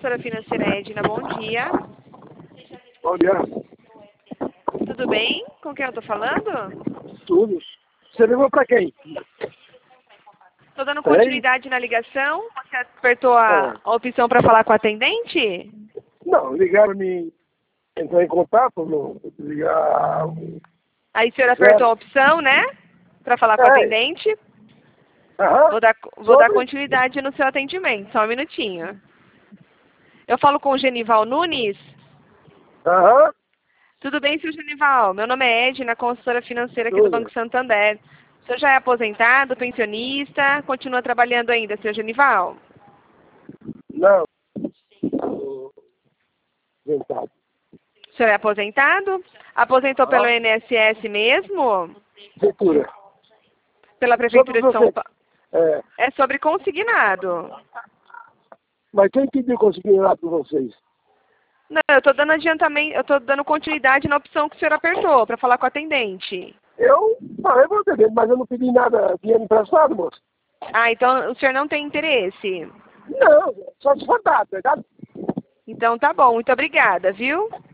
consultora financeira Edna, bom dia. Bom dia. Tudo bem? Com quem eu estou falando? Tudo. Você ligou para quem? Estou dando continuidade na ligação. Você apertou a opção para falar com a atendente? Não, ligaram me entrar em contato, não ligar. Aí o senhor apertou a opção, né? Para falar com a atendente. Aham. Vou dar continuidade no seu atendimento, só um minutinho. Eu falo com o Genival Nunes? Aham. Tudo bem, seu Genival? Meu nome é Edna, consultora financeira aqui do Banco Santander. O senhor já é aposentado, pensionista? Continua trabalhando ainda, seu Genival? Não. Aposentado. O senhor é aposentado? Aposentou pelo INSS mesmo? Prefeitura. Pela Prefeitura de São Paulo? É. É sobre consignado. Mas quem pediu conseguir lá para vocês? Não, eu estou dando adiantamento, eu estou dando continuidade na opção que o senhor apertou para falar com a atendente. Eu falei para você, mas eu não pedi nada, dinheiro emprestado, moço. Ah, então o senhor não tem interesse? Não, só se for dado, tá ligado? Então tá bom, muito obrigada, viu?